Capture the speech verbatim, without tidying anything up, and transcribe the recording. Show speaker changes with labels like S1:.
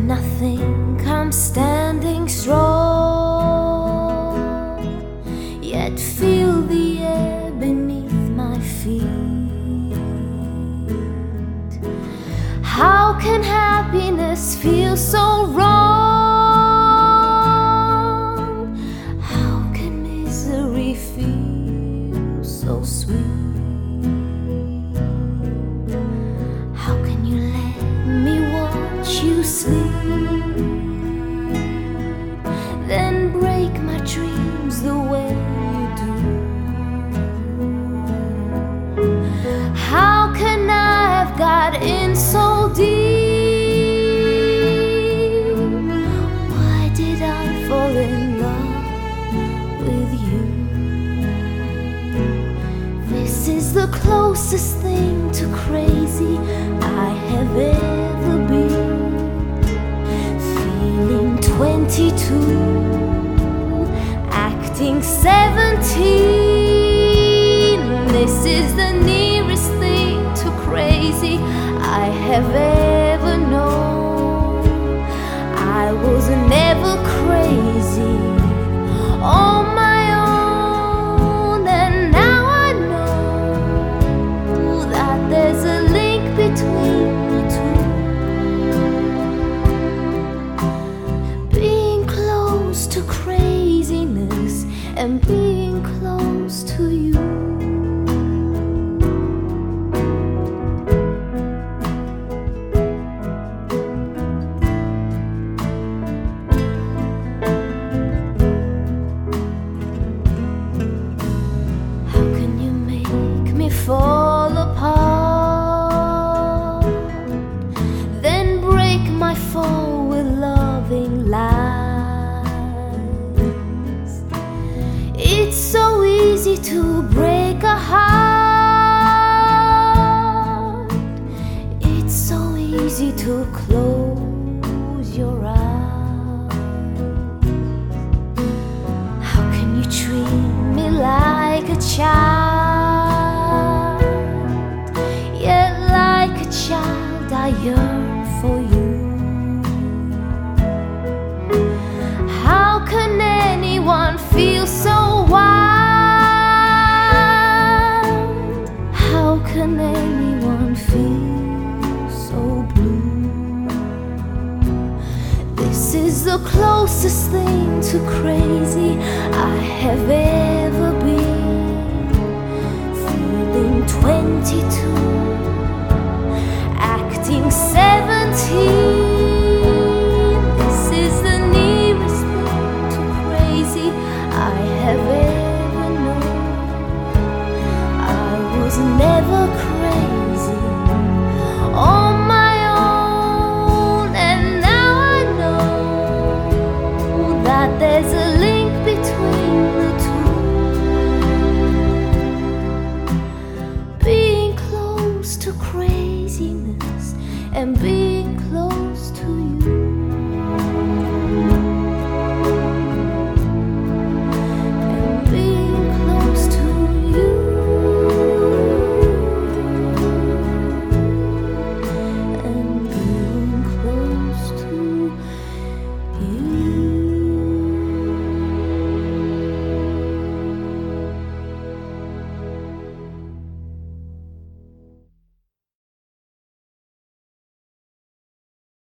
S1: nothing, I'm standing strong, yet feel the air beneath my feet. How can happiness feel so wrong? How can misery feel so sweet? How can you let me watch you sleep, then break my dreams the way you do? How can I have got in so deep? Why did I fall in love with you? This is the closest thing to crazy I have ever been. Feeling twenty-two, acting seventeen. This is the nearest thing to crazy I have ever known. I was never crazy on my own, and now I know that there's a link between the two. Being close to craziness and being close to you. Fall apart, then break my fall with loving lies. It's so easy to break a heart. It's so easy to close your eyes. How can you treat me like a child? Child, I yearn for you. How can anyone feel so wild? How can anyone feel so blue? This is the closest thing to crazy I have ever been. Feeling twenty-two,